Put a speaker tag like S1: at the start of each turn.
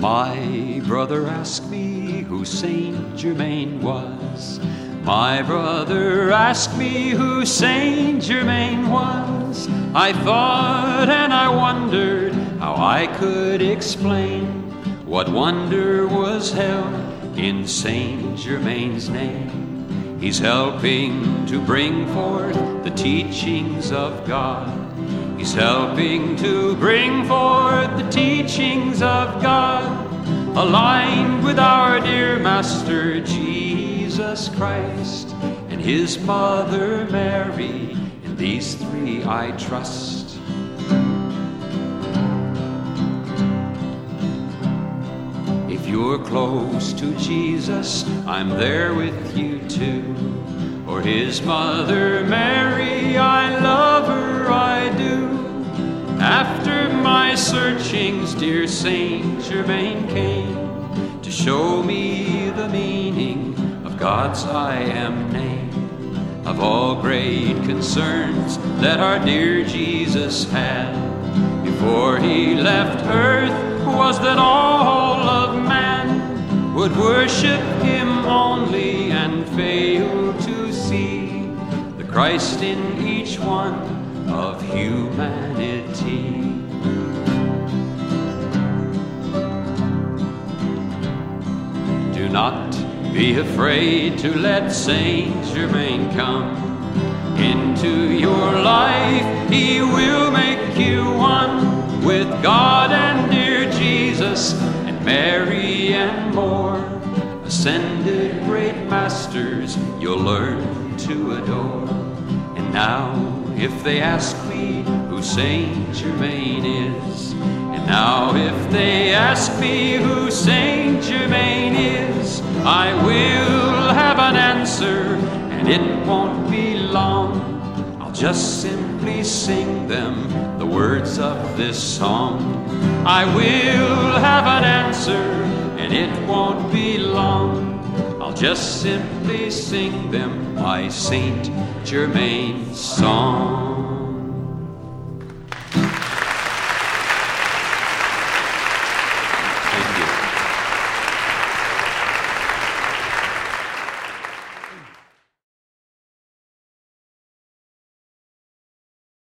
S1: My brother asked me who Saint Germain was. My brother asked me who Saint Germain was. I thought and I wondered how I could explain what wonder was held in Saint Germain's name. He's helping to bring forth the teachings of God. He's helping to bring forth the teachings of God, aligned with our dear Master Jesus Christ and His Mother Mary. In these three I trust. If you're close to Jesus, I'm there with you too. For His Mother Mary, I love her, I do. After my searchings, dear Saint Germain came to show me the meaning of God's I Am name. Of all great concerns that our dear Jesus had before He left earth was that all of man would worship Him only and fail to see the Christ in each one of humanity. Do not be afraid to let Saint Germain come into your life. He will make you one with God and dear Jesus and Mary and more. Ascended great masters you'll learn to adore. And now if they ask me who Saint Germain is, and now if they ask me who Saint Germain is, I will have an answer, and it won't be long. I'll just simply sing them the words of this song. I will have an answer, and it won't be long. I'll just simply sing them my Saint Germain song.